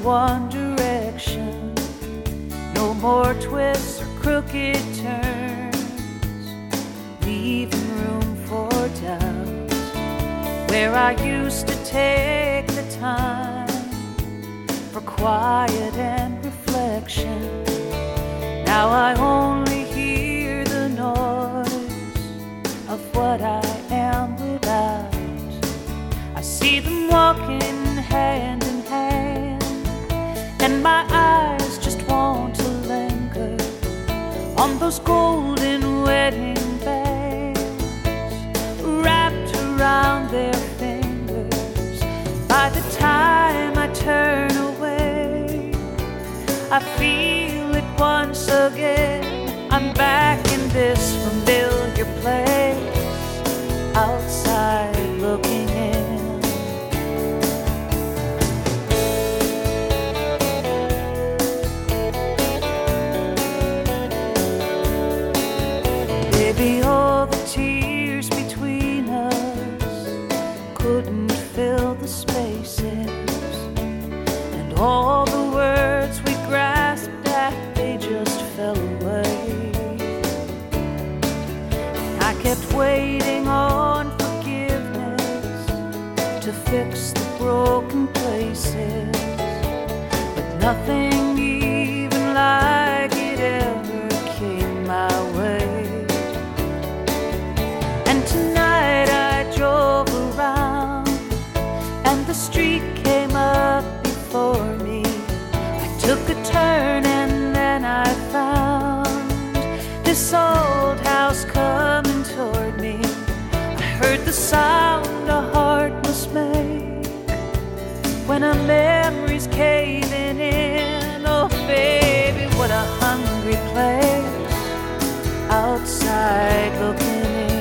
one direction. No more twists or crooked turns, leaving room for doubt. Where I used to take the time for quiet and reflection, now I only hear the noise of what I am without. I see them walking hand in hand, and my eyes just want to linger on those golden wedding bands wrapped around their fingers. By the time I turn away, I feel it once again. I'm back in this familiar place, outside looking in. Maybe all the tears between us couldn't fill the spaces, and all the words we grasped at, they just fell away. And I kept waiting on forgiveness to fix the broken places, but nothing even like it ever came my way. And tonight I drove around, and the street came up before me. I took a turn and then I found this old house coming toward me. I heard the sound a heart must make when a memory's caving in. Oh baby, what a hungry place, outside looking in.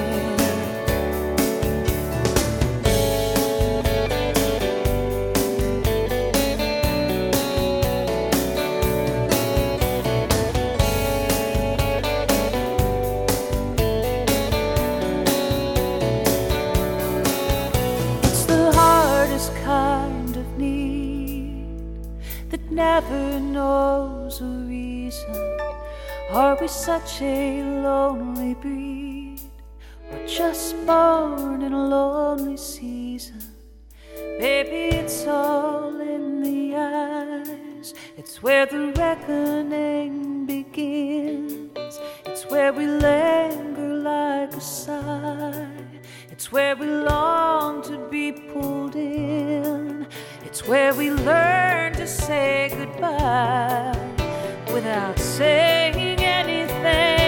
Kind of need that never knows a reason. Are we such a lonely breed, or just born in a lonely season? Baby, it's all in the eyes. It's where the reckoning begins. It's where we linger like a sigh. It's where we long to be pulled in. It's where we learn to say goodbye without saying anything.